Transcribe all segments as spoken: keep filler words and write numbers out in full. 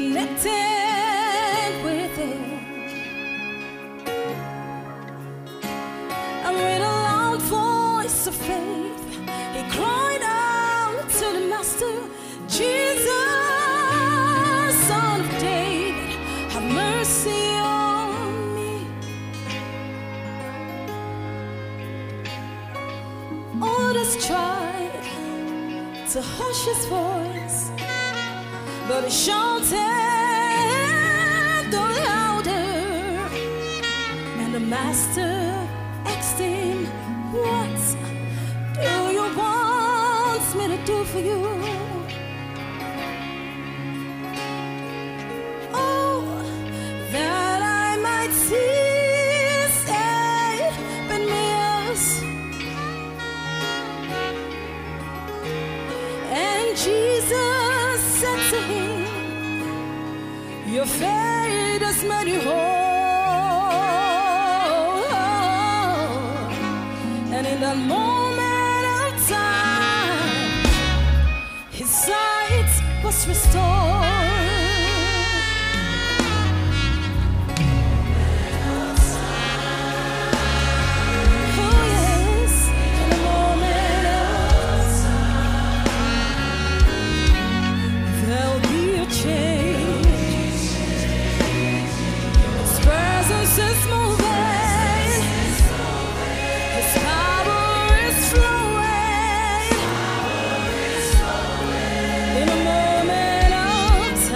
connected with Him. And with a loud voice of faith, he cried out to the Master, Jesus, Son of David, have mercy on me. Others tried to hush his voice, but he shouted the louder. And the Master asked him, what do you want me to do for you? Oh, that I might see safe and mirrors. And Jesus said to him, your faith has made you whole. And in that moment of time, his sight was restored. Oh yes, in a moment of time, there'll be a change. His presence is moving. In a moment of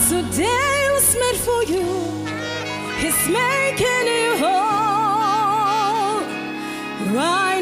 Today was meant for you. He's making you whole. Right.